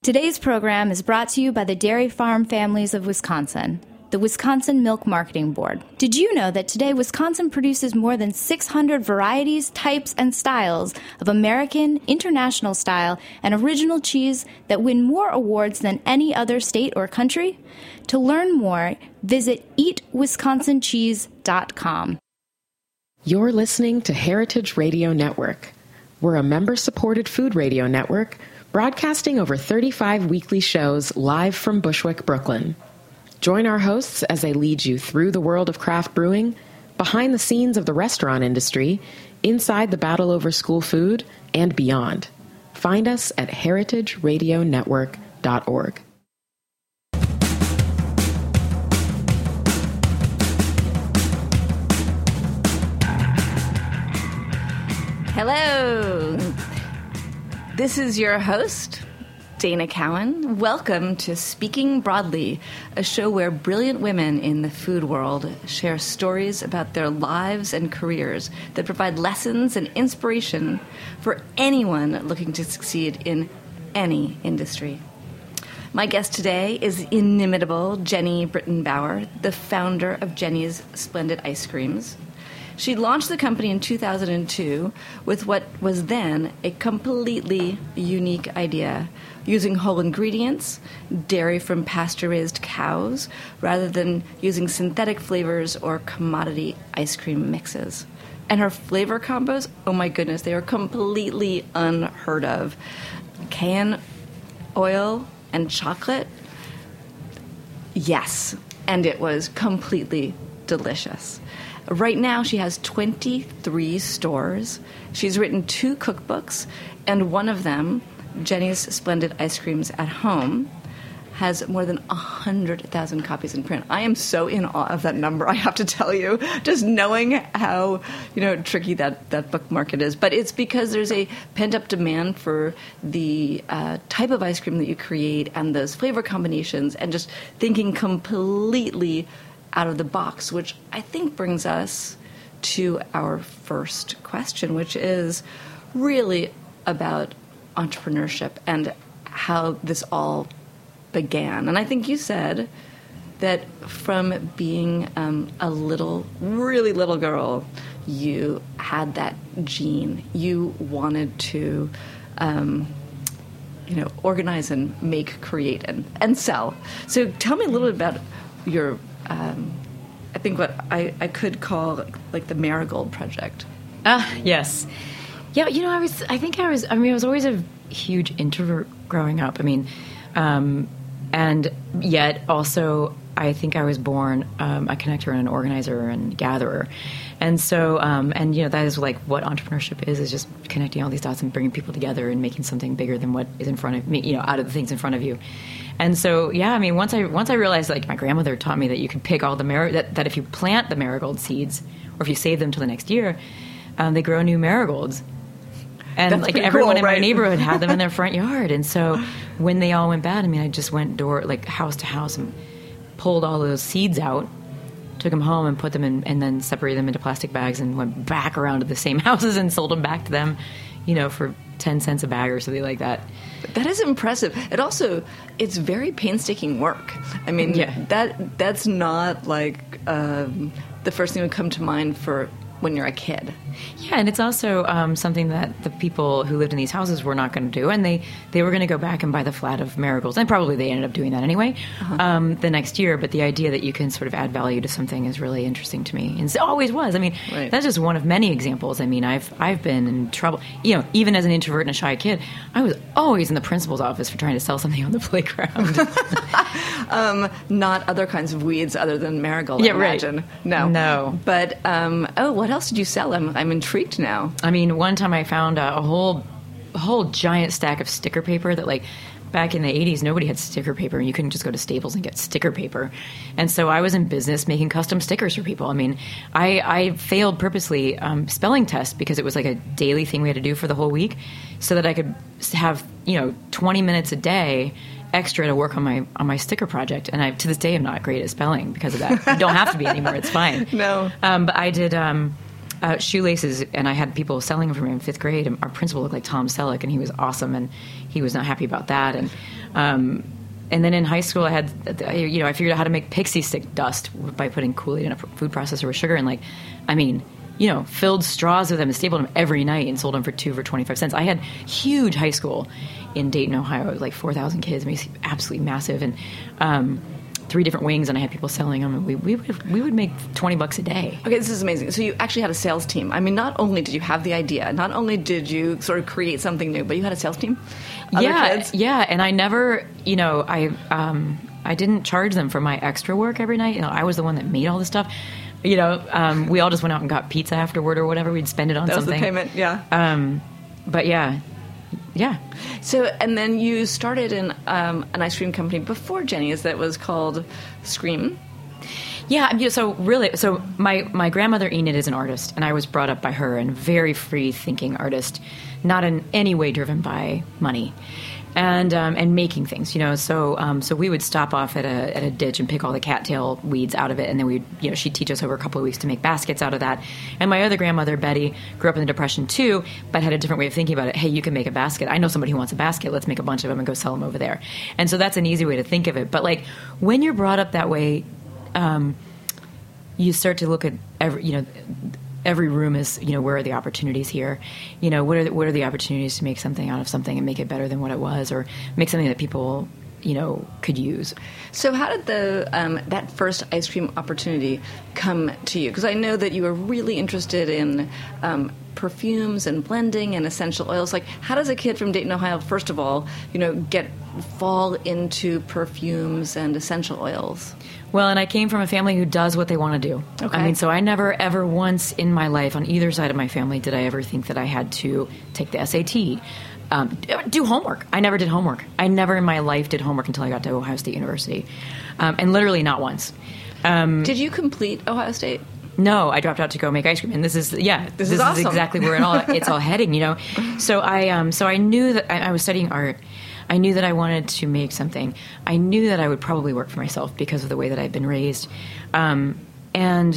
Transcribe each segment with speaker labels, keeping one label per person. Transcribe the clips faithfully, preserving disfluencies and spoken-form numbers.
Speaker 1: Today's program is brought to you by the Dairy Farm Families of Wisconsin, the Wisconsin Milk Marketing Board. Did you know that today Wisconsin produces more than six hundred varieties, types, and styles of American, international style, and original cheese that win more awards than any other state or country? To learn more, visit eat wisconsin cheese dot com.
Speaker 2: You're listening to Heritage Radio Network. We're a member-supported food radio network broadcasting over thirty-five weekly shows live from Bushwick, Brooklyn. Join our hosts as they lead you through the world of craft brewing, behind the scenes of the restaurant industry, inside the battle over school food, and beyond. Find us at heritage radio network dot org.
Speaker 3: Hello. This is your host, Dana Cowan. Welcome to Speaking Broadly, a show where brilliant women in the food world share stories about their lives and careers that provide lessons and inspiration for anyone looking to succeed in any industry. My guest today is inimitable Jenny Britton-Bauer, the founder of Jenny's Splendid Ice Creams. She launched the company in two thousand two with what was then a completely unique idea, using whole ingredients, dairy from pasture-raised cows, rather than using synthetic flavors or commodity ice cream mixes. And her flavor combos, oh my goodness, they are completely unheard of. Cayenne oil and chocolate, yes, and it was completely delicious. Right now, she has twenty-three stores. She's written two cookbooks, and one of them, Jenny's Splendid Ice Creams at Home, has more than one hundred thousand copies in print. I am so in awe of that number, I have to tell you, just knowing how, you know, tricky that, that book market is. But it's because there's a pent-up demand for the uh, type of ice cream that you create and those flavor combinations and just thinking completely out of the box, which I think brings us to our first question, which is really about entrepreneurship and how this all began. And I think you said that from being um, a little, really little girl, you had that gene. You wanted to, um, you know, organize and make, create, and, and sell. So tell me a little bit about your Um, I think what I, I could call like the Marigold Project.
Speaker 4: Ah, uh, yes. Yeah, you know, I was, I think I was, I mean, I was always a huge introvert growing up. I mean, um, and yet also I think I was born um, a connector and an organizer and gatherer. And so, um, and, you know, that is like what entrepreneurship is, is just connecting all these dots and bringing people together and making something bigger than what is in front of me, you know, out of the things in front of you. And so, yeah, I mean, once I once I realized, like, my grandmother taught me that you could pick all the mar- that, that if you plant the marigold seeds, or if you save them till the next year, um, they grow new marigolds. And
Speaker 3: That's
Speaker 4: like everyone
Speaker 3: cool,
Speaker 4: in
Speaker 3: right?
Speaker 4: my neighborhood had them in their front yard. And so when they all went bad, I mean, I just went door like house to house and pulled all those seeds out, took them home and put them in, and then separated them into plastic bags and went back around to the same houses and sold them back to them, you know, for ten cents a bag or something like that.
Speaker 3: That is impressive. It also, it's very painstaking work. I mean,
Speaker 4: yeah.
Speaker 3: that that's not like um, the first thing that would come to mind for when you're a kid.
Speaker 4: Yeah, and it's also um, something that the people who lived in these houses were not going to do, and they, they were going to go back and buy the flat of marigolds, and probably they ended up doing that anyway uh-huh. um, the next year, but the idea that you can sort of add value to something is really interesting to me, and it always was. I mean,
Speaker 3: right.
Speaker 4: That's just one of many examples. I mean, I've I've been in trouble, you know, even as an introvert and a shy kid, I was always in the principal's office for trying to sell something on the playground.
Speaker 3: um, not other kinds of weeds other than marigold,
Speaker 4: yeah,
Speaker 3: I imagine.
Speaker 4: Right.
Speaker 3: No.
Speaker 4: No.
Speaker 3: But, um, oh, what else did you sell? I'm, I'm intrigued now.
Speaker 4: I mean, one time I found a, a whole a whole giant stack of sticker paper that, like, back in the eighties, nobody had sticker paper, and you couldn't just go to Staples and get sticker paper. And so I was in business making custom stickers for people. I mean, I, I failed purposely um, spelling tests because it was like a daily thing we had to do for the whole week so that I could have, you know, twenty minutes a day extra to work on my on my sticker project. And I, to this day, I'm not great at spelling because of that. You don't have to be anymore. It's fine.
Speaker 3: No.
Speaker 4: Um, but I did... Um, Uh, shoelaces, and I had people selling them for me in fifth grade, and our principal looked like Tom Selleck, and he was awesome, and he was not happy about that. And Um, and then in high school, I had, you know, I figured out how to make pixie stick dust by putting Kool-Aid in a food processor with sugar. And like, I mean, you know, filled straws with them and stapled them every night and sold them for two for twenty-five cents. I had huge high school in Dayton, Ohio. It was like four thousand kids. I mean, absolutely massive. And, um, three different wings, and I had people selling them, and we, we would we would make twenty bucks a day.
Speaker 3: Okay, this is amazing. So you actually had a sales team. I mean, not only did you have the idea, not only did you sort of create something new, but you had a sales team? Other
Speaker 4: yeah,
Speaker 3: kids?
Speaker 4: yeah, and I never, you know, I um, I didn't charge them for my extra work every night. You know, I was the one that made all this stuff. You know, um, we all just went out and got pizza afterward or whatever. We'd spend it on
Speaker 3: that
Speaker 4: something.
Speaker 3: That was the payment, yeah.
Speaker 4: Um, but yeah. Yeah.
Speaker 3: So, and then you started in um, an ice cream company before Jenny's that was called Scream.
Speaker 4: Yeah. You know, so really, so my, my grandmother Enid is an artist, and I was brought up by her, and very free thinking artist, not in any way driven by money. And um, and making things, you know, so um, so we would stop off at a at a ditch and pick all the cattail weeds out of it, and then we'd, you know, she'd teach us over a couple of weeks to make baskets out of that. And my other grandmother, Betty, grew up in the Depression too, but had a different way of thinking about it. Hey, you can make a basket. I know somebody who wants a basket. Let's make a bunch of them and go sell them over there. And so that's an easy way to think of it. But like when you're brought up that way, um, you start to look at every, you know. Every room is, you know, where are the opportunities here? You know, what are the, what are the opportunities to make something out of something and make it better than what it was, or make something that people, you know, could use.
Speaker 3: So how did the um, that first ice cream opportunity come to you? Because I know that you were really interested in um, perfumes and blending and essential oils. Like, how does a kid from Dayton, Ohio, first of all, you know, get fall into perfumes and essential oils?
Speaker 4: Well, and I came from a family who does what they want to do.
Speaker 3: Okay.
Speaker 4: I mean, so I never, ever once in my life, on either side of my family, did I ever think that I had to take the S A T, um, do homework. I never did homework. I never in my life did homework until I got to Ohio State University, um, and literally not once. Um,
Speaker 3: did you complete Ohio State?
Speaker 4: No, I dropped out to go make ice cream, and this is yeah,
Speaker 3: this,
Speaker 4: this
Speaker 3: is, awesome.
Speaker 4: is exactly where it all it's all heading, you know. So I um, so I knew that I, I was studying art. I knew that I wanted to make something. I knew that I would probably work for myself because of the way that I'd been raised, um, and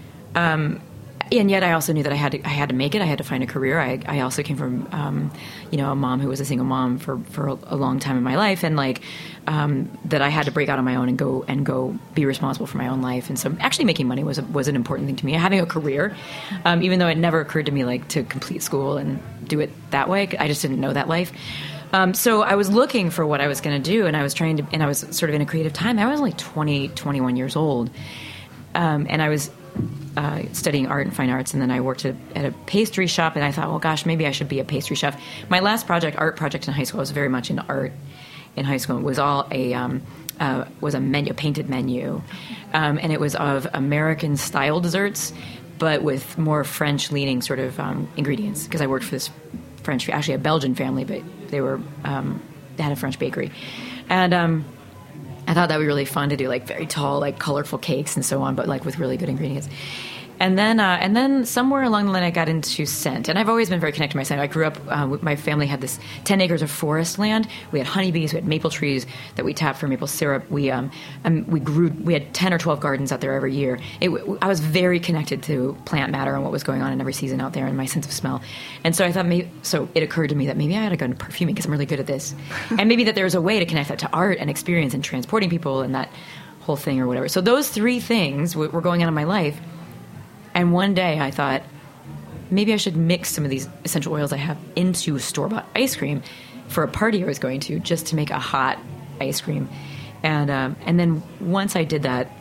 Speaker 4: um, and yet I also knew that I had to I had to make it. I had to find a career. I, I also came from um, you know, a mom who was a single mom for for a, a long time in my life, and like um, that I had to break out on my own and go and go be responsible for my own life. And so actually making money was a, was an important thing to me. Having a career, um, even though it never occurred to me like to complete school and do it that way. I just didn't know that life. Um, so I was looking for what I was going to do, and I was trying to, and I was sort of in a creative time. I was only twenty, twenty-one years old, um, and I was uh, studying art and fine arts, and then I worked at, at a pastry shop, and I thought, well, gosh, maybe I should be a pastry chef. My last project, art project in high school, I was very much into art in high school. It was all a um, uh, was a menu, painted menu, um, and it was of American style desserts, but with more French leaning sort of um, ingredients, because I worked for this French, actually a Belgian family, but they were um, they had a French bakery, and um, I thought that would be really fun to do, like very tall, like colorful cakes and so on, but like with really good ingredients. And then, uh, and then somewhere along the line, I got into scent, and I've always been very connected to my scent. I grew up. Uh, my family had this ten acres of forest land. We had honeybees. We had maple trees that we tapped for maple syrup. We um, um we grew. We had ten or twelve gardens out there every year. It, I was very connected to plant matter and what was going on in every season out there, and my sense of smell. And so I thought, maybe. So it occurred to me that maybe I ought to go into perfuming because I'm really good at this, and maybe that there was a way to connect that to art and experience and transporting people and that whole thing or whatever. So those three things were going on in my life. And one day I thought, maybe I should mix some of these essential oils I have into store-bought ice cream for a party I was going to, just to make a hot ice cream. And um, and then once I did that,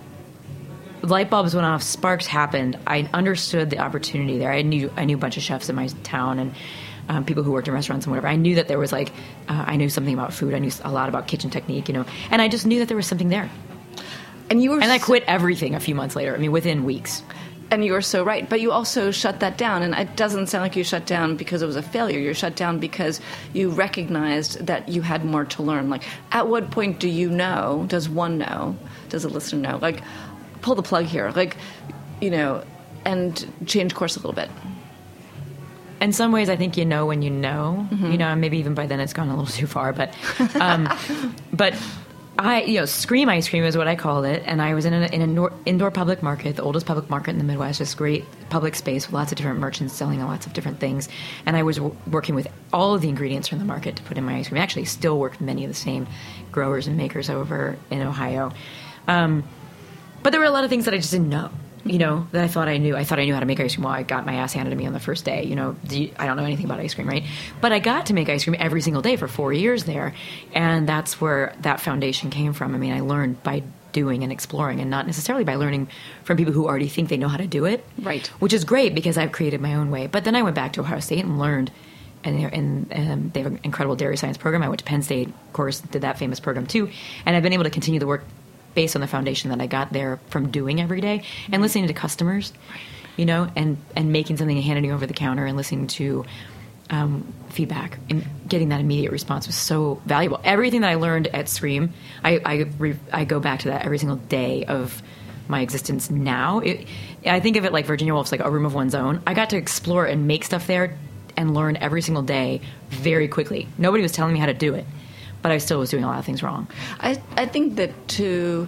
Speaker 4: light bulbs went off, sparks happened. I understood the opportunity there. I knew I knew a bunch of chefs in my town and um, people who worked in restaurants and whatever. I knew that there was like, uh, I knew something about food. I knew a lot about kitchen technique, you know. And I just knew that there was something there.
Speaker 3: And you were
Speaker 4: and I quit everything a few months later. I mean, within weeks.
Speaker 3: And you were so right. But you also shut that down. And it doesn't sound like you shut down because it was a failure. You shut down because you recognized that you had more to learn. Like, at what point do you know, does one know, does a listener know, like, pull the plug here, like, you know, and change course a little bit?
Speaker 4: In some ways, I think you know when you know. Mm-hmm. You know, maybe even by then it's gone a little too far. But, um, but I, you know, Scream Ice Cream is what I called it, and I was in an in an indoor public market, the oldest public market in the Midwest, just great public space with lots of different merchants selling lots of different things, and I was w- working with all of the ingredients from the market to put in my ice cream. I actually still work with many of the same growers and makers over in Ohio, um, but there were a lot of things that I just didn't know. You know, that I thought I knew. I thought I knew how to make ice cream. Well, I got my ass handed to me on the first day. You know, do you, I don't know anything about ice cream, right? But I got to make ice cream every single day for four years there. And that's where that foundation came from. I mean, I learned by doing and exploring and not necessarily by learning from people who already think they know how to do it.
Speaker 3: Right.
Speaker 4: Which is great because I've created my own way. But then I went back to Ohio State and learned. And, and, and they have an incredible dairy science program. I went to Penn State, of course, did that famous program too. And I've been able to continue the work based on the foundation that I got there from doing every day and listening to customers, you know, and, and making something and handing it over the counter and listening to um, feedback and getting that immediate response was so valuable. Everything that I learned at Scream, I I, re, I go back to that every single day of my existence now. It, I think of it like Virginia Woolf's like a room of one's own. I got to explore and make stuff there and learn every single day very quickly. Nobody was telling me how to do it, but I still was doing a lot of things wrong.
Speaker 3: I, I think that to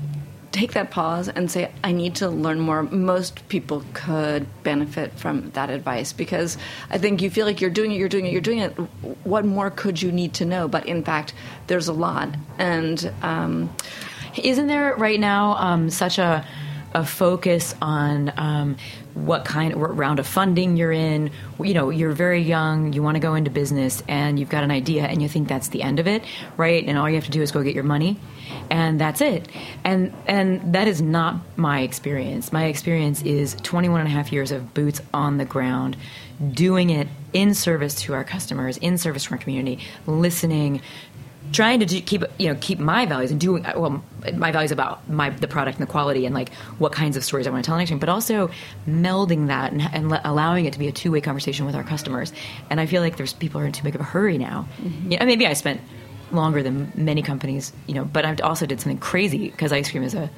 Speaker 3: take that pause and say, I need to learn more, most people could benefit from that advice, because I think you feel like you're doing it, you're doing it, you're doing it. What more could you need to know? But in fact, there's a lot. And um,
Speaker 4: isn't there right now um, such a a focus on um, what kind of round of funding you're in? You know, you're very young, you want to go into business, and you've got an idea, and you think that's the end of it, right? And all you have to do is go get your money, and that's it. And and that is not my experience. My experience is twenty-one and a half years of boots on the ground, doing it in service to our customers, in service to our community, listening, trying to do, keep you know keep my values and doing well my values about my the product and the quality and like what kinds of stories I want to tell next time, but also melding that and, and le- allowing it to be a two way conversation with our customers. And I feel like there's people are in too big of a hurry now. Mm-hmm. You know, maybe I spent longer than many companies, you know, but I also did something crazy because ice cream is a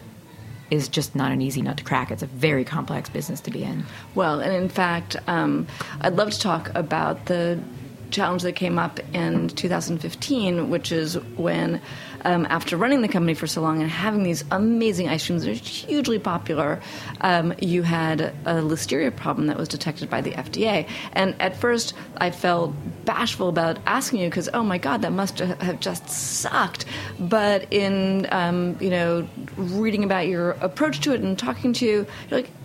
Speaker 4: is just not an easy nut to crack. It's a very complex business to be in.
Speaker 3: Well, and in fact, um, I'd love to talk about the challenge that came up in two thousand fifteen, which is when, um, after running the company for so long and having these amazing ice creams that are hugely popular, um, you had a listeria problem that was detected by the F D A. And at first, I felt bashful about asking you because, oh my God, that must have just sucked. But in, um, you know, reading about your approach to it and talking to you, you're like,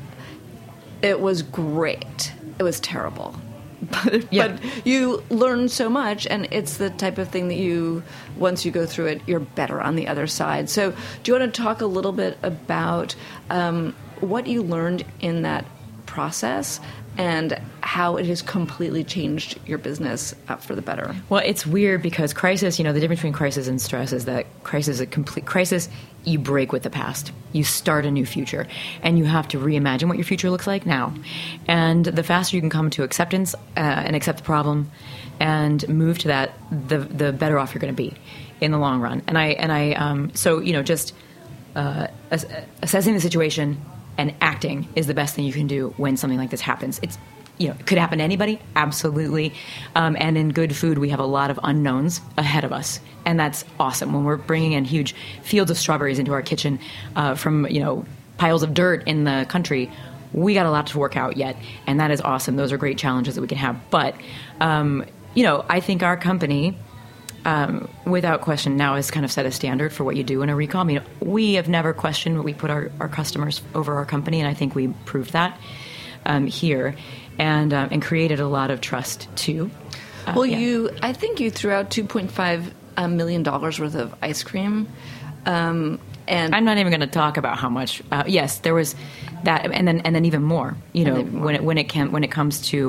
Speaker 3: it was great. It was terrible. But,
Speaker 4: yeah.
Speaker 3: but you learn so much, and it's the type of thing that you, once you go through it, you're better on the other side. So do you want to talk a little bit about um, what you learned in that process and how it has completely changed your business uh, for the better?
Speaker 4: Well, it's weird because crisis, you know, the difference between crisis and stress is that crisis is a complete crisis. You break with the past. You start a new future, and you have to reimagine what your future looks like now. And the faster you can come to acceptance uh, and accept the problem and move to that, the the better off you're going to be in the long run. And I and I um, so you know just uh, ass- assessing the situation and acting is the best thing you can do when something like this happens. It's, you know, it could happen to anybody, absolutely. Um, and in good food, we have a lot of unknowns ahead of us, and that's awesome. When we're bringing in huge fields of strawberries into our kitchen uh, from, you know, piles of dirt in the country, we got a lot to work out yet, and that is awesome. Those are great challenges that we can have. But, um, you know, I think our company, Um, without question, now has kind of set a standard for what you do in a recall. I mean, we have never questioned what we put our, our customers over our company, and I think we proved that um, here, and um, and created a lot of trust too. Uh,
Speaker 3: well,
Speaker 4: yeah.
Speaker 3: you, I think you threw out two point five million dollars worth of ice cream, um, and
Speaker 4: I'm not even going to talk about how much. Uh, yes, there was that, and then and then even more. You know,
Speaker 3: more.
Speaker 4: when it when it can when it comes to,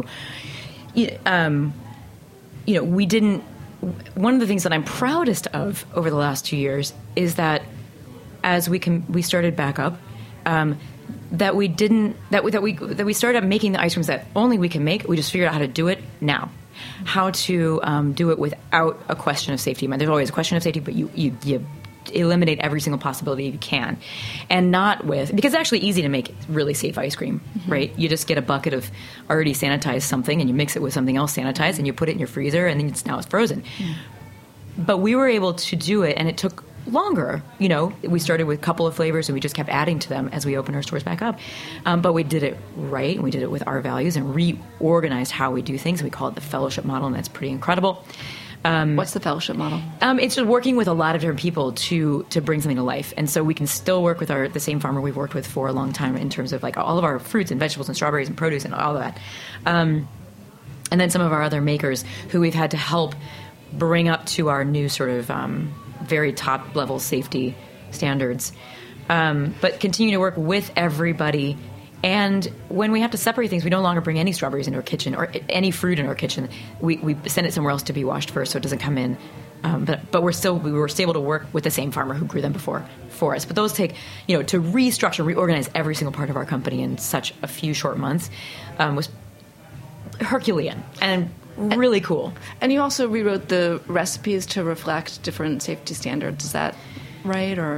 Speaker 4: um, you know, we didn't. One of the things that I'm proudest of over the last two years is that as we can, we started back up, um, that we didn't that we, that we that we started making the ice creams that only we can make. We just figured out how to do it now, how to um, do it without a question of safety. There's always a question of safety, but you you, you eliminate every single possibility you can, and not with because it's actually easy to make really safe ice cream, mm-hmm. right? You just get a bucket of already sanitized something and you mix it with something else sanitized and you put it in your freezer and then it's now it's frozen. Mm. But we were able to do it, and it took longer. You know, we started with a couple of flavors and we just kept adding to them as we opened our stores back up. Um, but we did it right, and we did it with our values and reorganized how we do things. We call it the fellowship model, and that's pretty incredible.
Speaker 3: Um, What's the fellowship model?
Speaker 4: Um, it's just working with a lot of different people to to bring something to life. And so we can still work with our the same farmer we've worked with for a long time in terms of like all of our fruits and vegetables and strawberries and produce and all of that. Um, and then some of our other makers who we've had to help bring up to our new sort of um, very top level safety standards. Um, but continue to work with everybody. And when we have to separate things, we no longer bring any strawberries into our kitchen or any fruit in our kitchen. We, we send it somewhere else to be washed first so it doesn't come in. Um, but but we're still we were able to work with the same farmer who grew them before for us. But those take, you know, to restructure, reorganize every single part of our company in such a few short months um, was Herculean and really cool.
Speaker 3: And you also rewrote the recipes to reflect different safety standards. Is that right? Or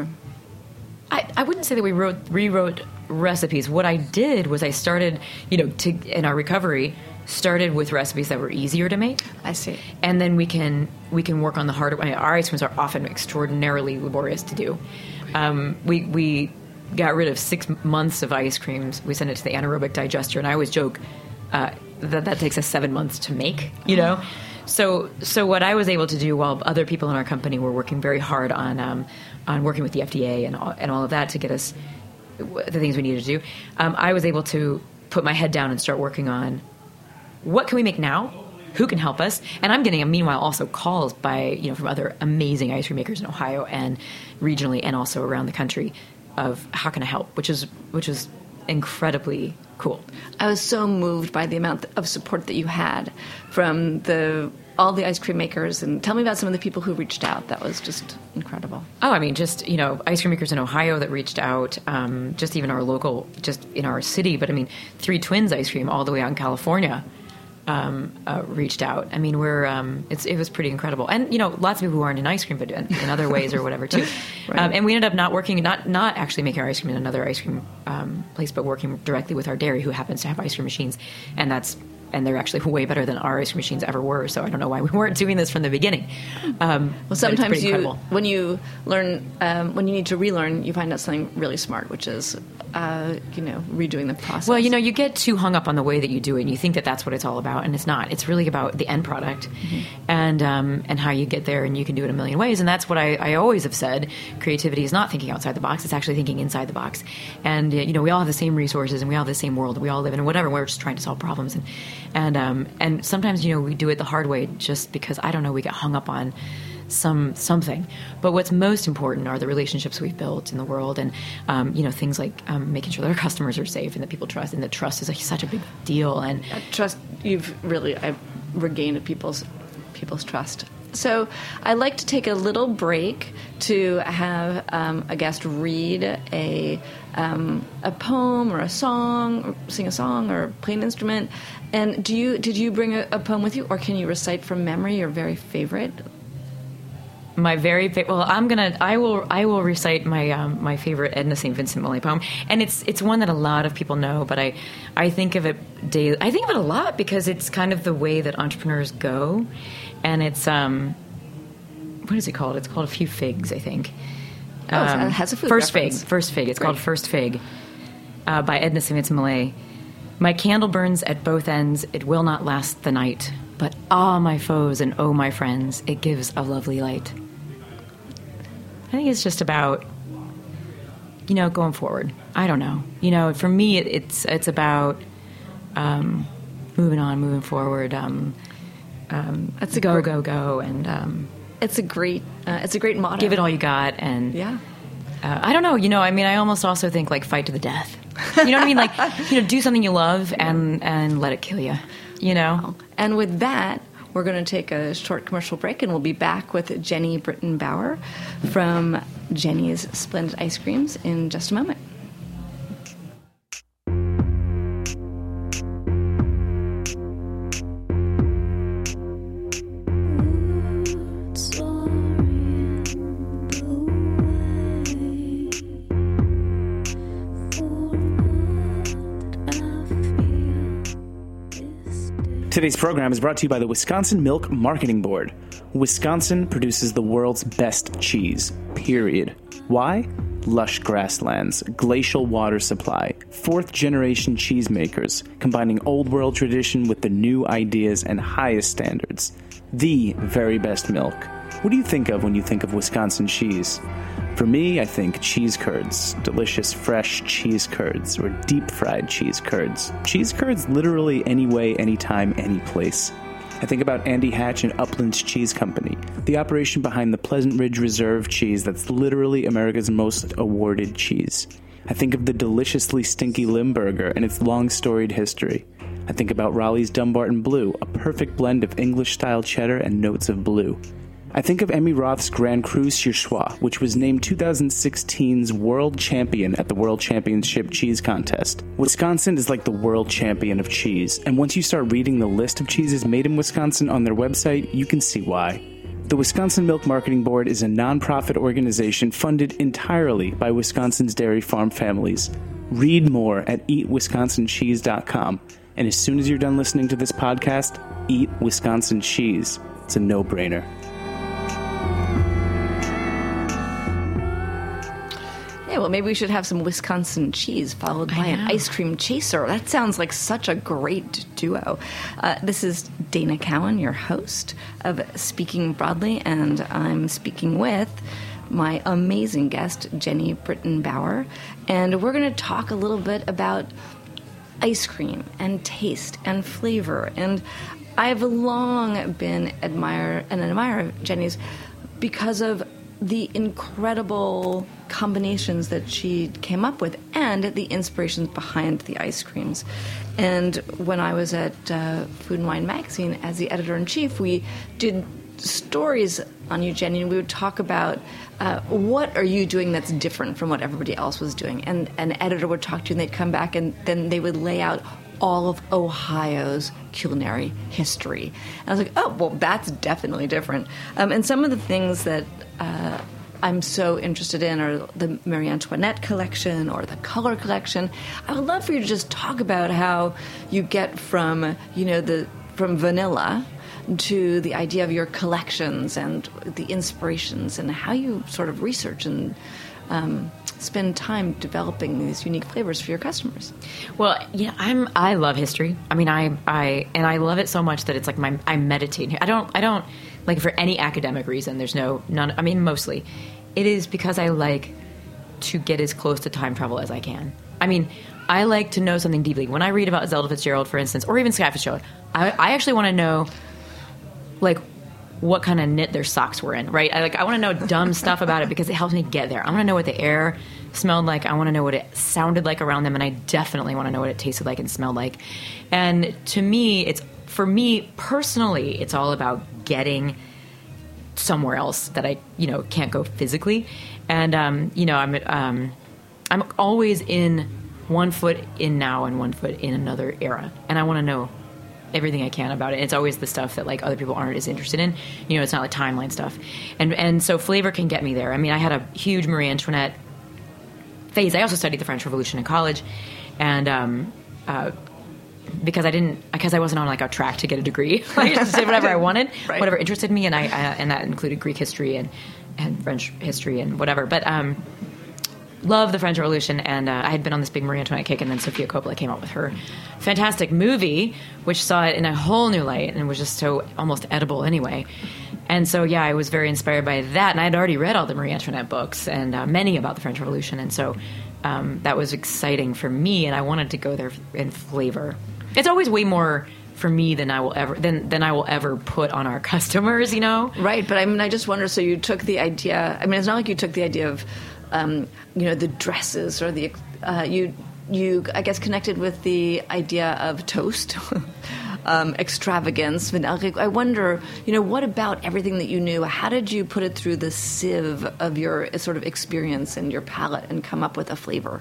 Speaker 4: I, I wouldn't say that we wrote rewrote recipes. What I did was I started, you know, to in our recovery, started with recipes that were easier to make.
Speaker 3: I see.
Speaker 4: And then we can we can work on the harder. I mean, our ice creams are often extraordinarily laborious to do. Um, we we got rid of six months of ice creams. We sent it to the anaerobic digester, and I always joke uh, that that takes us seven months to make. You know. So, so what I was able to do while other people in our company were working very hard on um, on working with the F D A and all, and all of that to get us the things we needed to do, um, I was able to put my head down and start working on what can we make now, who can help us, and I'm getting, meanwhile, also calls by you know from other amazing ice cream makers in Ohio and regionally and also around the country of how can I help, which is which is incredibly cool.
Speaker 3: I was so moved by the amount of support that you had from the all the ice cream makers, and tell me about some of the people who reached out. That was just incredible.
Speaker 4: Oh, I mean, just, you know, ice cream makers in Ohio that reached out, um, just even our local, just in our city, but I mean, Three Twins Ice Cream all the way out in California um, uh, reached out. I mean, we're, um, it's, it was pretty incredible. And, you know, lots of people who aren't in ice cream, but in, in other ways or whatever, too. Right. Um, and we ended up not working, not, not actually making our ice cream in another ice cream um, place, but working directly with our dairy who happens to have ice cream machines. And that's, and they're actually way better than our ice cream machines ever were. So I don't know why we weren't doing this from the beginning. Um,
Speaker 3: well, sometimes you, incredible. when you learn, um, when you need to relearn, you find out something really smart, which is, uh, you know, redoing the process.
Speaker 4: Well, you know, you get too hung up on the way that you do it, and you think that that's what it's all about, and it's not. It's really about the end product mm-hmm. and um, and how you get there, and you can do it a million ways. And that's what I, I always have said. Creativity is not thinking outside the box; it's actually thinking inside the box. And uh, you know, we all have the same resources, and we all have the same world. We all live in whatever. We're just trying to solve problems, and and um, and sometimes you know we do it the hard way, just because I don't know we get hung up on some something. But what's most important are the relationships we've built in the world, and um, you know things like um, making sure that our customers are safe and that people trust, and that trust is a, such a big deal. And
Speaker 3: uh, trust, you've really I've regained people's people's trust. So I'd like to take a little break to have um, a guest read a um, a poem or a song, or sing a song, or play an instrument. And do you did you bring a, a poem with you, or can you recite from memory your very favorite?
Speaker 4: My very fa- well, I'm gonna. I will. I will recite my um, my favorite Edna Saint Vincent Millay poem, and it's it's one that a lot of people know. But I, I think of it daily. I think of it a lot because it's kind of the way that entrepreneurs go, and it's um, what is it called? It's called A Few Figs, I think.
Speaker 3: Oh, um, it has a food
Speaker 4: First
Speaker 3: reference.
Speaker 4: Fig. First Fig. It's
Speaker 3: Great.
Speaker 4: called First Fig, uh, by Edna Saint Vincent Millay. My candle burns at both ends. It will not last the night, but ah, my foes and oh, my friends, it gives a lovely light. I think it's just about, you know, going forward. I don't know. You know, for me, it, it's it's about um, moving on, moving forward. Um, um,
Speaker 3: That's a
Speaker 4: go,
Speaker 3: great,
Speaker 4: go, go, and um,
Speaker 3: it's a great, uh, it's a great motto.
Speaker 4: Give it all you got, and
Speaker 3: yeah.
Speaker 4: Uh, I don't know. You know, I mean, I almost also think like fight to the death. You know what I mean? Like, you know, do something you love and and let it kill you. You know.
Speaker 3: And with that, we're going to take a short commercial break, and we'll be back with Jenny Britton Bauer from Jenny's Splendid Ice Creams in just a moment.
Speaker 5: Today's program is brought to you by the Wisconsin Milk Marketing Board. Wisconsin produces the world's best cheese, period. Why? Lush grasslands, glacial water supply, fourth-generation cheesemakers, combining old-world tradition with the new ideas and highest standards. The very best milk. What do you think of when you think of Wisconsin cheese? For me, I think cheese curds, delicious fresh cheese curds, or deep-fried cheese curds. Cheese curds literally any way, anytime, any place. I think about Andy Hatch and Upland's Cheese Company, the operation behind the Pleasant Ridge Reserve cheese that's literally America's most awarded cheese. I think of the deliciously stinky Limburger and its long storied history. I think about Raleigh's Dumbarton Blue, a perfect blend of English-style cheddar and notes of blue. I think of Emmy Roth's Grand Cru sur Soie, which was named two thousand sixteen's World Champion at the World Championship Cheese Contest. Wisconsin is like the world champion of cheese, and once you start reading the list of cheeses made in Wisconsin on their website, you can see why. The Wisconsin Milk Marketing Board is a nonprofit organization funded entirely by Wisconsin's dairy farm families. Read more at eat wisconsin cheese dot com, and as soon as you're done listening to this podcast, eat Wisconsin cheese. It's a no-brainer.
Speaker 3: Well, maybe we should have some Wisconsin cheese followed by an ice cream chaser. That sounds like such a great duo. Uh, this is Dana Cowan, your host of Speaking Broadly, and I'm speaking with my amazing guest, Jenny Britton Bauer, and we're going to talk a little bit about ice cream and taste and flavor. And I've long been admire an admirer of Jenny's because of the incredible combinations that she came up with and the inspirations behind the ice creams. And when I was at uh, Food and Wine Magazine as the editor-in-chief, we did stories on you, Jenny, and we would talk about uh, what are you doing that's different from what everybody else was doing. And an editor would talk to you, and they'd come back, and then they would lay out all of Ohio's culinary history. And I was like, oh, well, that's definitely different. Um, and some of the things that uh, I'm so interested in are the Marie Antoinette collection or the color collection. I would love for you to just talk about how you get from, you know, the from vanilla to the idea of your collections and the inspirations and how you sort of research and um, spend time developing these unique flavors for your customers.
Speaker 4: Well, yeah, I'm. I love history. I mean, I, I, and I love it so much that it's like my. I meditate. I don't. I don't like for any academic reason. There's no none. I mean, mostly, it is because I like to get as close to time travel as I can. I mean, I like to know something deeply. When I read about Zelda Fitzgerald, for instance, or even Scott Fitzgerald, I, I actually want to know, like, what kind of knit their socks were in, right? I, like, I want to know dumb stuff about it because it helps me get there. I want to know what the air smelled like. I want to know what it sounded like around them, and I definitely want to know what it tasted like and smelled like. And to me, it's for me personally, it's all about getting somewhere else that I, you know, can't go physically. And um, you know, I'm um, I'm always in one foot in now and one foot in another era, and I want to know everything I can about it. It's always the stuff that like other people aren't as interested in. You know, it's not like timeline stuff. And and so flavor can get me there. I mean, I had a huge Marie Antoinette phase. I also studied the French Revolution in college. And um, uh, because I didn't, because I wasn't on like a track to get a degree, I just did whatever I wanted, right. Whatever interested me. And I, I and that included Greek history and, and French history and whatever. But um, love the French Revolution, and uh, I had been on this big Marie Antoinette kick, and then Sofia Coppola came out with her fantastic movie, which saw it in a whole new light, and was just so almost edible anyway. And so, yeah, I was very inspired by that, and I had already read all the Marie Antoinette books, and uh, many about the French Revolution, and so um, that was exciting for me, and I wanted to go there in flavor. It's always way more for me than I will ever than than I will ever put on our customers, you know?
Speaker 3: Right, but I mean, I just wonder, so you took the idea, I mean, it's not like you took the idea of Um, you know, the dresses or the, uh, you, you, I guess, connected with the idea of toast, um, extravagance. I wonder, you know, what about everything that you knew? How did you put it through the sieve of your sort of experience and your palate and come up with a flavor?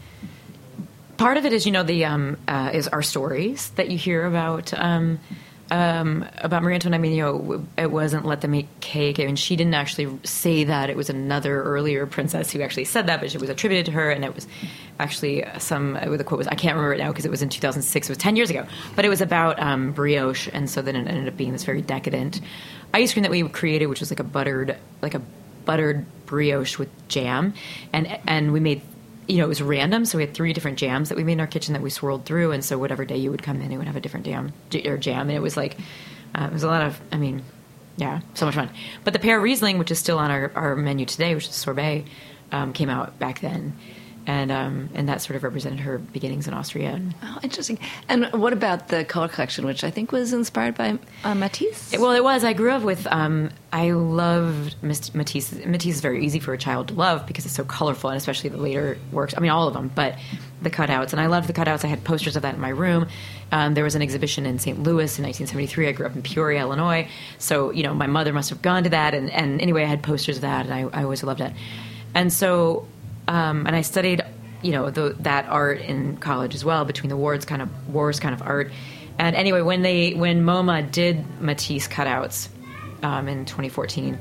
Speaker 4: Part of it is, you know, the um, uh, is our stories that you hear about um, um, about Marie Antoinette, I mean, you know, it wasn't let them eat cake. I mean, she didn't actually say that. It was another earlier princess who actually said that, but it was attributed to her, and it was actually some, the quote was, I can't remember it now because it was in two thousand six, it was ten years ago, but it was about um, brioche, and so then it ended up being this very decadent ice cream that we created, which was like a buttered, like a buttered brioche with jam, and and we made, you know, it was random, so we had three different jams that we made in our kitchen that we swirled through, and so whatever day you would come in, it would have a different jam, or jam, and it was like, uh, it was a lot of, I mean, yeah, so much fun. But the pear Riesling, which is still on our, our menu today, which is sorbet, um, came out back then. And um, and that sort of represented her beginnings in Austria.
Speaker 3: Oh, interesting. And what about the color collection, which I think was inspired by uh, Matisse?
Speaker 4: It, well, it was. I grew up with, um, I loved Matisse. Matisse is very easy for a child to love because it's so colorful, and especially the later works. I mean, all of them, but the cutouts. And I loved the cutouts. I had posters of that in my room. Um, there was an exhibition in Saint Louis in nineteen seventy-three. I grew up in Peoria, Illinois. So, you know, my mother must have gone to that. And, and anyway, I had posters of that, and I, I always loved it. And so... Um, and I studied, you know, the, that art in college as well, between the wars kind of wars kind of art. And anyway, when they when MoMA did Matisse cutouts um, in twenty fourteen,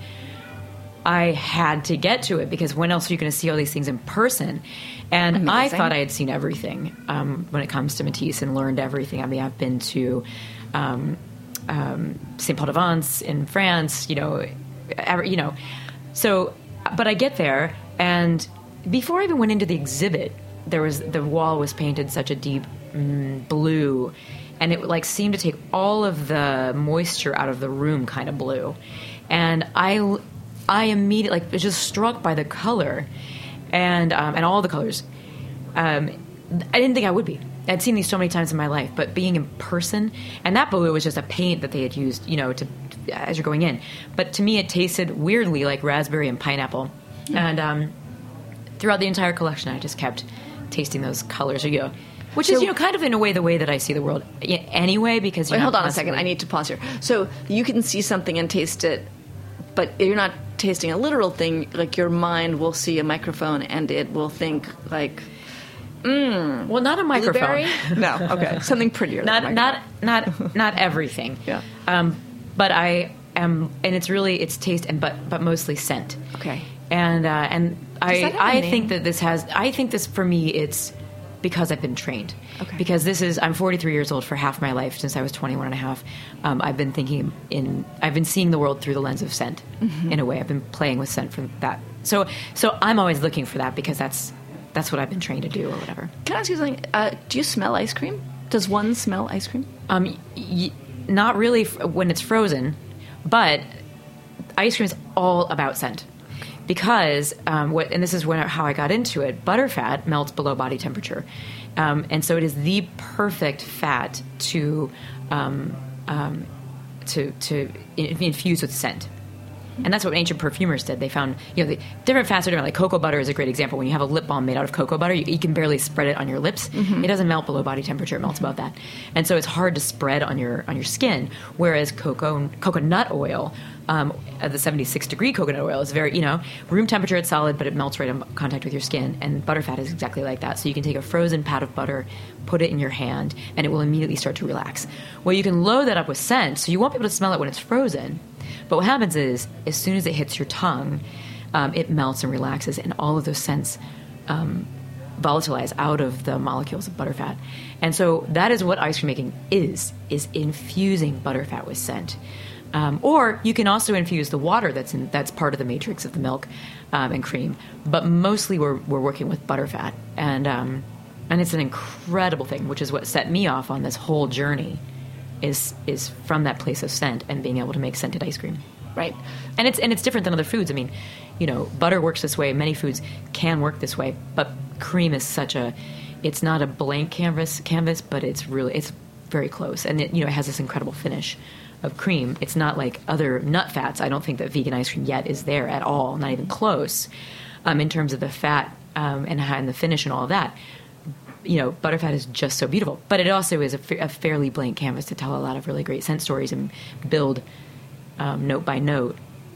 Speaker 4: I had to get to it because when else are you going to see all these things in person? And Amazing. I thought I had seen everything um, when it comes to Matisse and learned everything. I mean, I've been to um, um, Saint Paul de Vence in France, you know, ever, you know. So, but I get there and. Before I even went into the exhibit, there was the wall was painted such a deep mm, blue, and it like seemed to take all of the moisture out of the room, kind of blue. And I, I immediately like was just struck by the color, and um, and all the colors. Um, I didn't think I would be. I'd seen these so many times in my life, but being in person, and that blue was just a paint that they had used, you know, to as you're going in. But to me, it tasted weirdly like raspberry and pineapple, mm. and. Um, Throughout the entire collection, I just kept tasting those colors, you know, which so, is, you know, kind of in a way the way that I see the world anyway. Because you're
Speaker 3: wait,
Speaker 4: not
Speaker 3: hold on a second, I need to pause here. So you can see something and taste it, but you're not tasting a literal thing. Like your mind will see a microphone and it will think like, mm,
Speaker 4: well, not a microphone.
Speaker 3: No, okay, something prettier.
Speaker 4: Not
Speaker 3: than
Speaker 4: not not not everything.
Speaker 3: Yeah,
Speaker 4: um, but I am, and it's really it's taste and but but mostly scent.
Speaker 3: Okay,
Speaker 4: and uh, and. I, I think that this has, I think this, for me, it's because I've been trained.
Speaker 3: Okay.
Speaker 4: Because this is, I'm forty-three years old for half my life, since I was twenty-one and a half. Um, I've been thinking in, I've been seeing the world through the lens of scent, mm-hmm. in a way. I've been playing with scent from that. So, so I'm always looking for that because that's, that's what I've been trained to do or whatever.
Speaker 3: Can I ask you something? Uh, do you smell ice cream? Does one smell ice cream?
Speaker 4: Um, y- not really f- when it's frozen, but ice cream is all about scent. Because, um, what, and this is when, how I got into it, butterfat melts below body temperature. Um, and so it is the perfect fat to um, um, to, to infuse with scent. And that's what ancient perfumers did. They found, you know, the different fats are different. Like cocoa butter is a great example. When you have a lip balm made out of cocoa butter, you, you can barely spread it on your lips. Mm-hmm. It doesn't melt below body temperature. It melts above that. And so it's hard to spread on your on your skin. Whereas cocoa coconut oil, um, the seventy-six degree coconut oil is very, you know, room temperature, it's solid, but it melts right in contact with your skin. And butterfat is exactly like that. So you can take a frozen pat of butter, put it in your hand, and it will immediately start to relax. Well, you can load that up with scent, so you won't be able to smell it when it's frozen. But what happens is, as soon as it hits your tongue, um, it melts and relaxes, and all of those scents um, volatilize out of the molecules of butterfat. And so that is what ice cream making is, is infusing butterfat with scent. Um, or you can also infuse the water that's in, that's part of the matrix of the milk um, and cream. But mostly we're, we're working with butterfat. And, um, and it's an incredible thing, which is what set me off on this whole journey. Is is from that place of scent and being able to make scented ice cream,
Speaker 3: right?
Speaker 4: And it's and it's different than other foods. I mean, you know, butter works this way. Many foods can work this way, but cream is such a, it's not a blank canvas canvas, but it's really it's very close, and it, you know, it has this incredible finish of cream. It's not like other nut fats. I don't think that vegan ice cream yet is there at all, not even close, um, in terms of the fat um, and and the finish and all of that. You know, butterfat is just so beautiful, but it also is a, fa- a fairly blank canvas to tell a lot of really great scent stories and build um, note by note.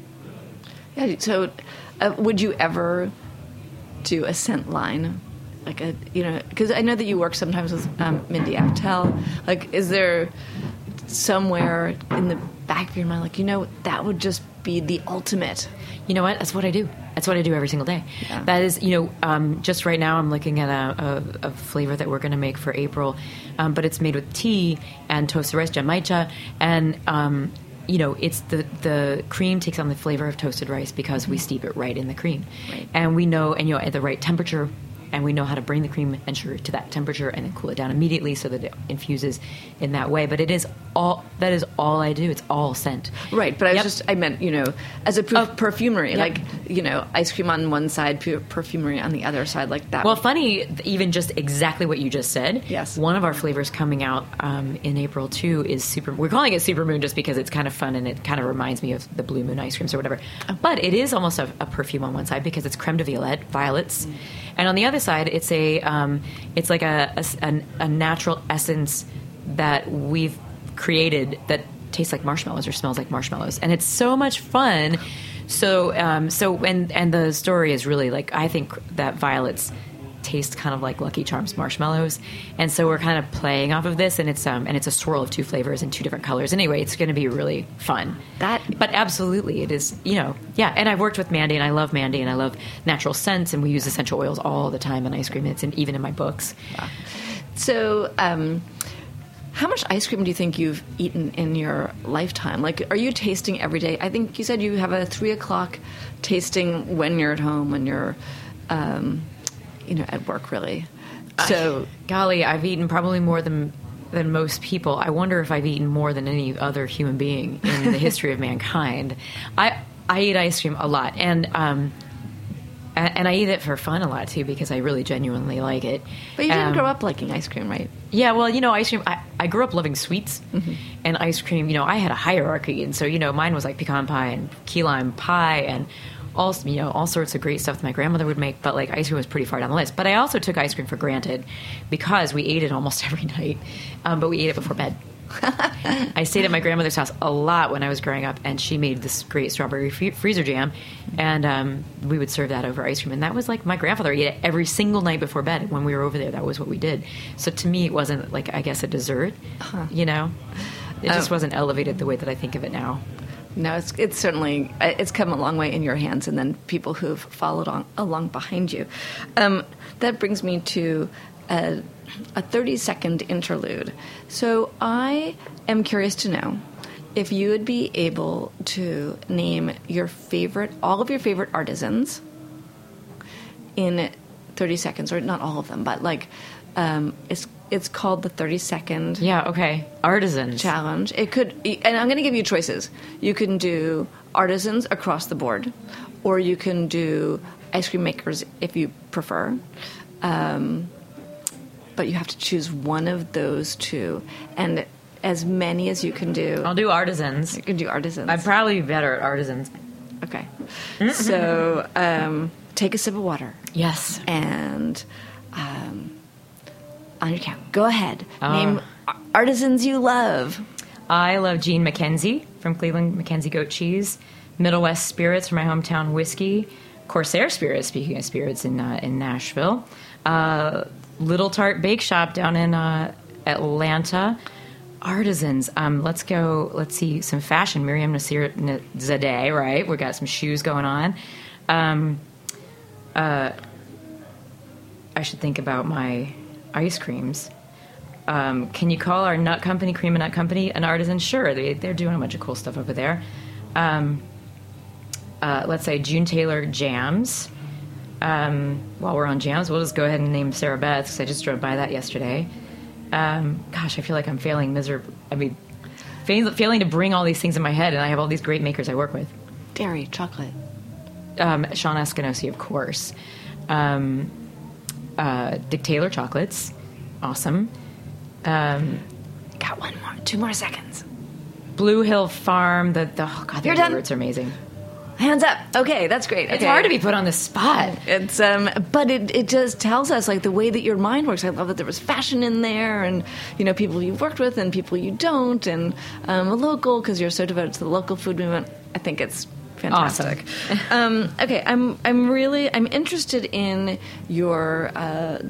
Speaker 3: Yeah. So, uh, would you ever do a scent line, like a you know? Because I know that you work sometimes with um, Mindy Aptel. Like, is there somewhere in the back of your mind, like, you know, that would just be the ultimate.
Speaker 4: You know what? That's what I do. That's what I do every single day.
Speaker 3: Yeah.
Speaker 4: That is, you know, um, just right now I'm looking at a, a, a flavor that we're going to make for April, um, but it's made with tea and toasted rice, jamaica, and um, you know, it's the the cream takes on the flavor of toasted rice because we steep it right in the cream,
Speaker 3: Right.
Speaker 4: and we know, and you know, at the right temperature. And we know how to bring the cream and sugar to that temperature and then cool it down immediately so that it infuses in that way. But it is all, that is all I do. It's all scent.
Speaker 3: Right, but I was
Speaker 4: Yep.
Speaker 3: just, I meant, you know, as a per-
Speaker 4: Oh,
Speaker 3: perfumery,
Speaker 4: yep.
Speaker 3: like, you know, ice cream on one side, pu- perfumery on the other side, like that.
Speaker 4: Well,
Speaker 3: would-
Speaker 4: funny, even just exactly what you just said.
Speaker 3: Yes.
Speaker 4: One of our flavors coming out um, in April, too, is Super... We're calling it Super Moon just because it's kind of fun and it kind of reminds me of the Blue Moon ice creams or whatever. But it is almost a, a perfume on one side because it's creme de violette, violets. Mm. And on the other side, it's a um, it's like a, a, a natural essence that we've created that tastes like marshmallows or smells like marshmallows. And it's so much fun. So, um, so and, and the story is really like, I think that violets taste kind of like Lucky Charms marshmallows, and so we're kind of playing off of this, and it's um and it's a swirl of two flavors and two different colors. Anyway, it's going to be really fun.
Speaker 3: That,
Speaker 4: but absolutely, it is. You know, yeah. And I've worked with Mandy, and I love Mandy, and I love natural scents, and we use essential oils all the time in ice cream. It's in, even in my books.
Speaker 3: Wow. So, um, how much ice cream do you think you've eaten in your lifetime? Like, are you tasting every day? I think you said you have a three o'clock tasting when you're at home, when you're, um, you know, at work, really. So,
Speaker 4: I, golly, I've eaten probably more than than most people. I wonder if I've eaten more than any other human being in the history of mankind. I I eat ice cream a lot, and um, and, and I eat it for fun a lot too because I really genuinely like it.
Speaker 3: but you didn't
Speaker 4: Um,
Speaker 3: grow up liking ice cream, right?
Speaker 4: Yeah, well, you know, ice cream, I, I grew up loving sweets,
Speaker 3: Mm-hmm.
Speaker 4: and ice cream, you know, I had a hierarchy, and so, you know, mine was like pecan pie and key lime pie and all, you know, all sorts of great stuff that my grandmother would make, but like ice cream was pretty far down the list. But I also took ice cream for granted because we ate it almost every night, um, but we ate it before bed. I stayed at my grandmother's house a lot when I was growing up, and she made this great strawberry free- freezer jam, and um, we would serve that over ice cream. And that was like my grandfather ate it every single night before bed. When we were over there, that was what we did. So to me, it wasn't like, I guess, a dessert, huh. you know? It just
Speaker 3: Oh.
Speaker 4: wasn't elevated the way that I think of it now.
Speaker 3: No, it's it's certainly it's come a long way in your hands, and then people who've followed on along behind you. Um, that brings me to a, a thirty second interlude. So I am curious to know if you would be able to name your favorite, all of your favorite artisans in thirty seconds, or not all of them, but like um, it's it's called the thirty second.
Speaker 4: Yeah, okay. Artisans.
Speaker 3: Challenge. It could, and I'm going to give you choices. You can do artisans across the board, or you can do ice cream makers if you prefer. Um, but you have to choose one of those two, and as many as you can do.
Speaker 4: I'll do artisans.
Speaker 3: You can do artisans.
Speaker 4: I'd probably be better at artisans.
Speaker 3: Okay. So um, take a sip of water.
Speaker 4: Yes.
Speaker 3: And um, on your count, go ahead.
Speaker 4: Uh,
Speaker 3: Name artisans you love.
Speaker 4: I love Gene McKenzie from Cleveland McKenzie Goat Cheese, Middle West Spirits from my hometown whiskey, Corsair Spirits, speaking of spirits, in uh, in Nashville, uh, Little Tart Bake Shop down in uh, Atlanta. Artisans. Um, let's go. Let's see some fashion. Miriam Nasir Zadeh, right? We got some shoes going on. Um, uh, I should think about my ice creams. Um, can you call our nut company, Cream and Nut Company, an artisan? Sure, they, they're doing a bunch of cool stuff over there. Um, uh, let's say June Taylor Jams. Um, while we're on jams, we'll just go ahead and name Sarah Beth, because I just drove by that yesterday. Um, gosh, I feel like I'm failing miserably. I mean, fail, failing to bring all these things in my head, and I have all these great makers I work with.
Speaker 3: Dairy, chocolate.
Speaker 4: Um, Sean Eskenazi, of course. Um, uh, Dick Taylor Chocolates. Awesome. Um,
Speaker 3: Got one more, two more seconds.
Speaker 4: Blue Hill Farm. The, the oh God, the
Speaker 3: You're done.
Speaker 4: yogurts are amazing.
Speaker 3: Hands up. Okay, that's great.
Speaker 4: It's
Speaker 3: Okay.
Speaker 4: hard to be put on the spot.
Speaker 3: It's um, but it it just tells us like the way that your mind works. I love that there was fashion in there, and you know people you've worked with and people you don't, and um, a local because you're so devoted to the local food movement. I think it's fantastic.
Speaker 4: Awesome.
Speaker 3: um, okay, I'm I'm really I'm interested in your. Uh,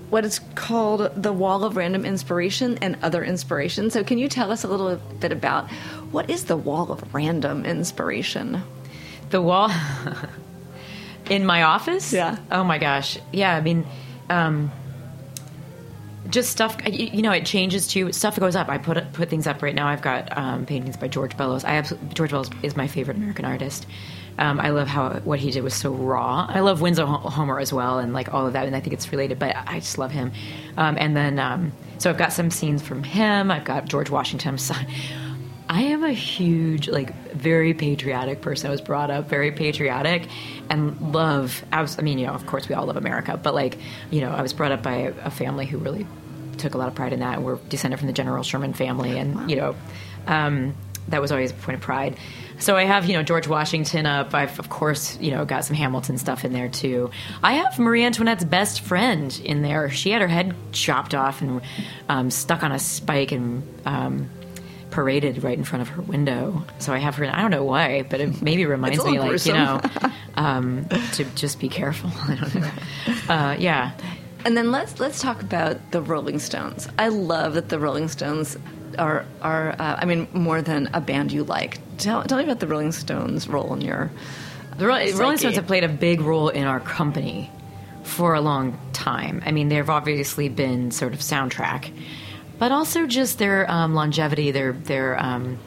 Speaker 3: what is called the Wall of Random Inspiration and Other Inspiration. So can you tell us a little bit about what is the Wall of Random Inspiration?
Speaker 4: The wall in my office?
Speaker 3: Yeah.
Speaker 4: Oh my gosh. Yeah, I mean, um, just stuff, you, you know, it changes too. Stuff goes up. I put put things up right now. I've got um, paintings by George Bellows. I absolutely, George Bellows is my favorite American artist. Um, I love how what he did was so raw. I love Winslow Homer as well, and like all of that, and I think it's related. But I just love him. Um, and then, um, so I've got some scenes from him. I've got George Washington's son. I am a huge, like, very patriotic person. I was brought up very patriotic, and love. I was. I mean, you know, of course, we all love America, but like, you know, I was brought up by a, a family who really took a lot of pride in that. And we're descended from the General Sherman family, and wow. you know, um, that was always a point of pride. So I have, you know, George Washington up. I've, of course, you know, got some Hamilton stuff in there, too. I have Marie Antoinette's best friend in there. She had her head chopped off and um, stuck on a spike and um, paraded right in front of her window. So I have her, I don't know why, but it maybe reminds me, like, gruesome. you know, um, to just be careful. I don't know. Uh, yeah.
Speaker 3: And then let's let's talk about the Rolling Stones. I love that the Rolling Stones are, are uh, I mean, more than a band you like. Tell, tell me about the Rolling Stones' role in your
Speaker 4: The Rolling, Rolling Stones have played a big role in our company for a long time. I mean, they've obviously been sort of soundtrack, but also just their um, longevity, their their um,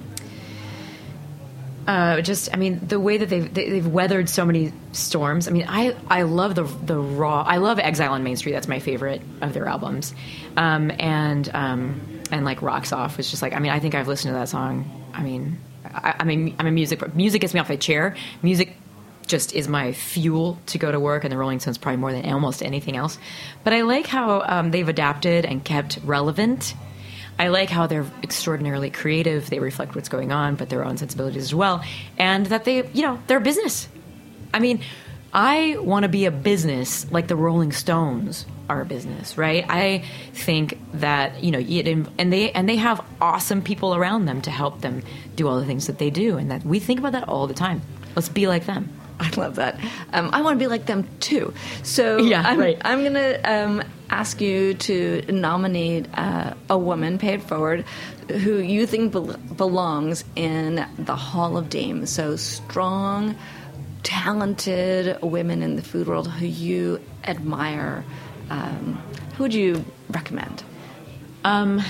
Speaker 4: uh, just I mean the way that they've they, they've weathered so many storms. I mean, I I love the the raw. I love Exile on Main Street. That's my favorite of their albums, um, and um, and like Rocks Off was just like I mean I think I've listened to that song. I mean. I, I mean, I'm a music. Music gets me off my chair. Music just is my fuel to go to work, and the Rolling Stones probably more than almost anything else. But I like how um, they've adapted and kept relevant. I like how they're extraordinarily creative. They reflect what's going on, but their own sensibilities as well, and that they, you know, they're a business. I mean, I want to be a business like the Rolling Stones are a business, right? I think that, you know, it, and they and they have awesome people around them to help them do all the things that they do, and that we think about that all the time. Let's be like them.
Speaker 3: I love that. Um, I want to be like them too. So
Speaker 4: yeah,
Speaker 3: I'm,
Speaker 4: right.
Speaker 3: I'm going to um, ask you to nominate uh, a woman, pay it forward, who you think be- belongs in the Hall of Dames. So strong, talented women in the food world who you admire. Um, who would you recommend?
Speaker 4: Um,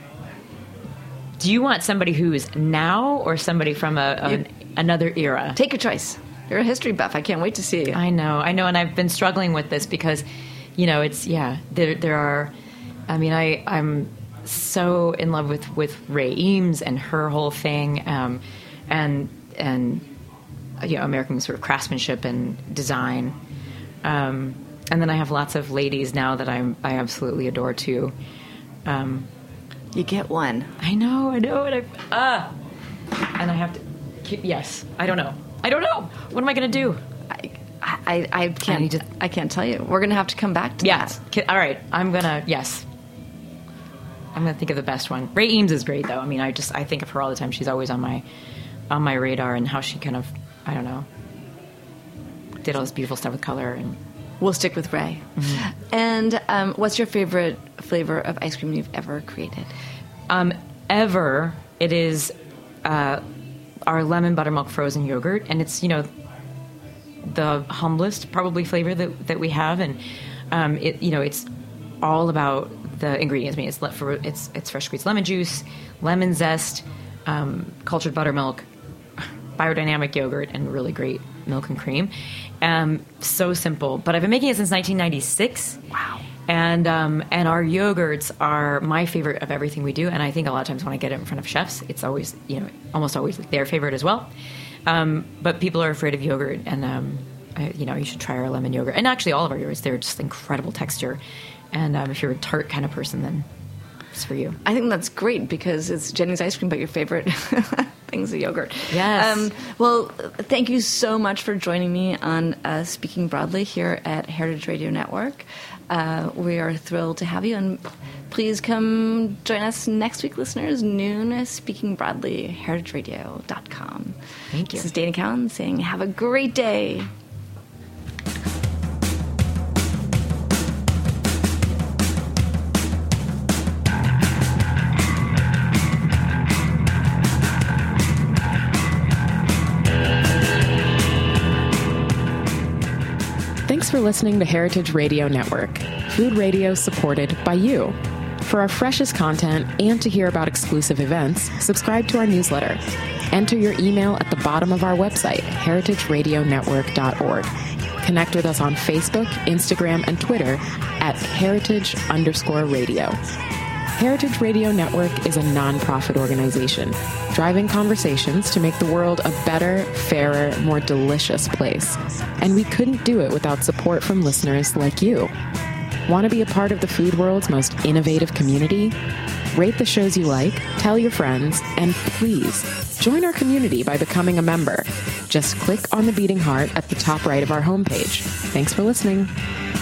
Speaker 4: do you want somebody who is now or somebody from a, a you, another era?
Speaker 3: Take your choice. You're a history buff. I can't wait to see you.
Speaker 4: I know, I know, and I've been struggling with this because, you know, it's yeah. There, there are. I mean, I, I'm so in love with, with Ray Eames and her whole thing, um, and and you know, American sort of craftsmanship and design. Um, And then I have lots of ladies now that I'm, I absolutely adore, too. Um,
Speaker 3: you get one.
Speaker 4: I know, I know. And I, ah, and I have to, keep, yes, I don't know. I don't know. What am I going to do?
Speaker 3: I, I, I can't,
Speaker 4: I, to,
Speaker 3: I can't tell you. We're going to have to come back to
Speaker 4: yes.
Speaker 3: that.
Speaker 4: All right. I'm going to, yes. I'm going to think of the best one. Ray Eames is great, though. I mean, I just, I think of her all the time. She's always on my, on my radar, and how she kind of, I don't know, did all this beautiful stuff with color. And
Speaker 3: we'll stick with Ray. Mm-hmm. And um, what's your favorite flavor of ice cream you've ever created?
Speaker 4: Um, ever, it is uh, our lemon buttermilk frozen yogurt, and it's, you know, the humblest probably flavor that that we have, and um, it, you know, it's all about the ingredients. I mean, it's le- for it's it's fresh squeezed lemon juice, lemon zest, um, cultured buttermilk, biodynamic yogurt, and really great milk and cream. Um, so simple, but I've been making it since nineteen ninety-six.
Speaker 3: Wow.
Speaker 4: And um, and our yogurts are my favorite of everything we do, and I think a lot of times when I get it in front of chefs, it's always, you know, almost always their favorite as well. Um, but people are afraid of yogurt, and um, I, you know, you should try our lemon yogurt, and actually all of our yogurts. They're just incredible texture, and um, if you're a tart kind of person, then it's for you.
Speaker 3: I think that's great because it's Jenny's ice cream, but your favorite thing's a yogurt.
Speaker 4: Yes.
Speaker 3: Um, well, thank you so much for joining me on uh, Speaking Broadly here at Heritage Radio Network. Uh, we are thrilled to have you, and please come join us next week, listeners, noon, Speaking Broadly, heritage radio dot com.
Speaker 4: Thank you.
Speaker 3: This is Dana Cowan saying have a great day.
Speaker 2: Thanks for listening to Heritage Radio Network, food radio supported by you. For our freshest content and to hear about exclusive events, subscribe to our newsletter. Enter your email at the bottom of our website, heritage radio network dot org. Connect with us on Facebook, Instagram, and Twitter at heritage underscore radio. Heritage Radio Network is a nonprofit organization, driving conversations to make the world a better, fairer, more delicious place. And we couldn't do it without support from listeners like you. Want to be a part of the food world's most innovative community? Rate the shows you like, tell your friends, and please join our community by becoming a member. Just click on the beating heart at the top right of our homepage. Thanks for listening.